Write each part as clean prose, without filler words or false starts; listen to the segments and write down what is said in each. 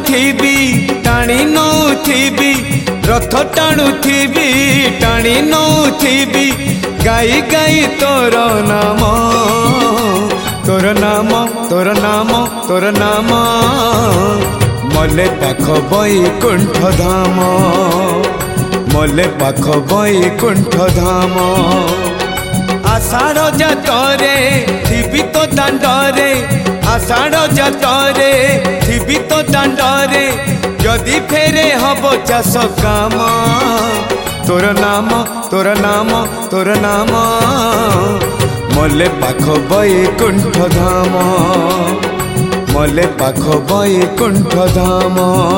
टाणुथिबी टाणी नौथिबी रथ टाणुथिबी टाणी नौथिबी गाई गाई तोर नाम तोर नाम तोर नाम तोर नाम मले पाख बैकुंठ धाम मले पाख बैकुंठ धाम आषाढ़ जातरे थिबी तो दांडरे आषाढ़ जातरे थिबी तो दांडरे जदि फेरे हब चाष काम तोर नाम तोर नाम तोर नाम मले पाख बैकुंठ धाम मले पाख बैकुंठ धाम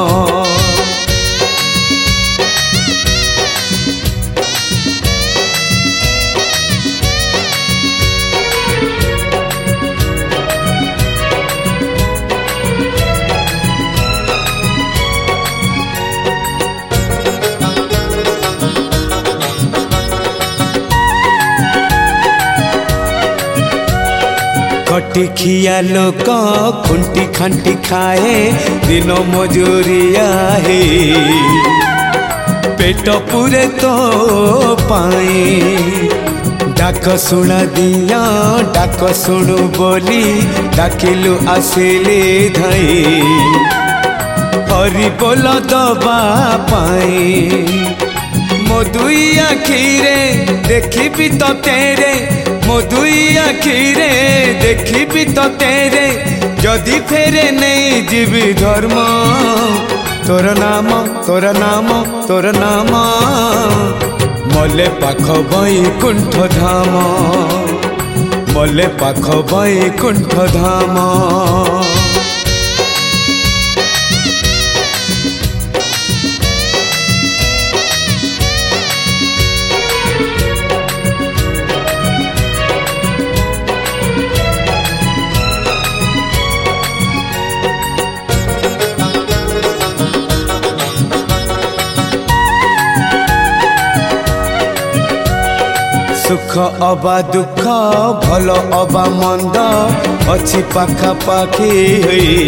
खटी खिया लोक खुंटी खांटी खाए दिन मजूरिया है पेट पूरे तो पाए डाक शुणा दिया डाक शुणु बोली डाकिलु आसिले धाई हरि बोल दबा पाए मो दुई आखिरे देखी तो तेरे मो दुई आखिरे देखी तो तेरे जदि फेरे नहीं जीवी धर्म तोर नाम तोर नाम तोर नाम मले पाख बैकुंठ धाम मले पाख बैकुंठ धाम सुख अबा दुख भल अबा मंद अच्छी पाखा पाखी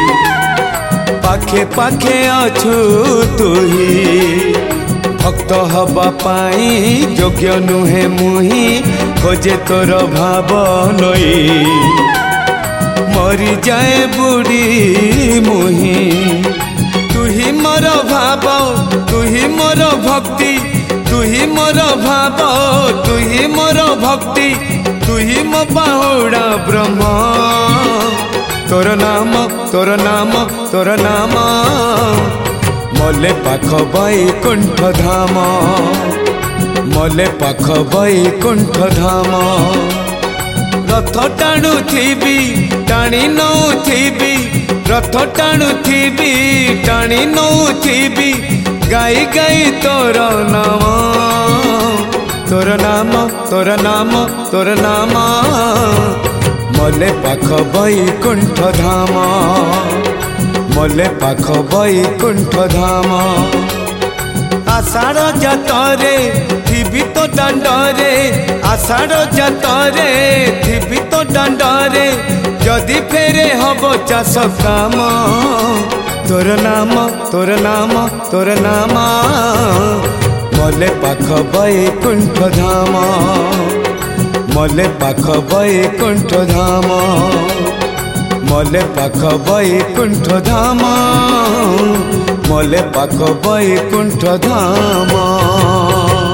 पाखे पाखे अछु तुही भक्त हवा पाई योग्य नुहे मुही खोजे तोर भाव नई मरी जाए बुढ़ी मुही तुही मोर भाव तुही मोर भक्ति तुही मोर भाव तुही मोर भक्ति तुही मो बाहुड़ा ब्रह्म तोर नाम तोर नाम तोर नाम मले पाख बैकुंठ धाम मले पाख बैकुंठ धाम रथ टाणुथिबी टाणी नौथिबी रथ टाणुथिबी टाणी नौथिबी गाई गाई तोर नाम तोर नाम तोर नाम तोर नाम मले पाख बैकुंठ धाम मले पाख बैकुंठ धाम आषाढ़ जातरे थिबी तो दांडरे आषाढ़ जातरे थिबी तो दांडरे जदि फेरे हब चाष काम तोर नाम तोर नाम तोर नाम मले पाख बैकुंठ धाम मले पाख बैकुंठ धाम मले पाख बैकुंठ धाम मले पाख बैकुंठ धाम।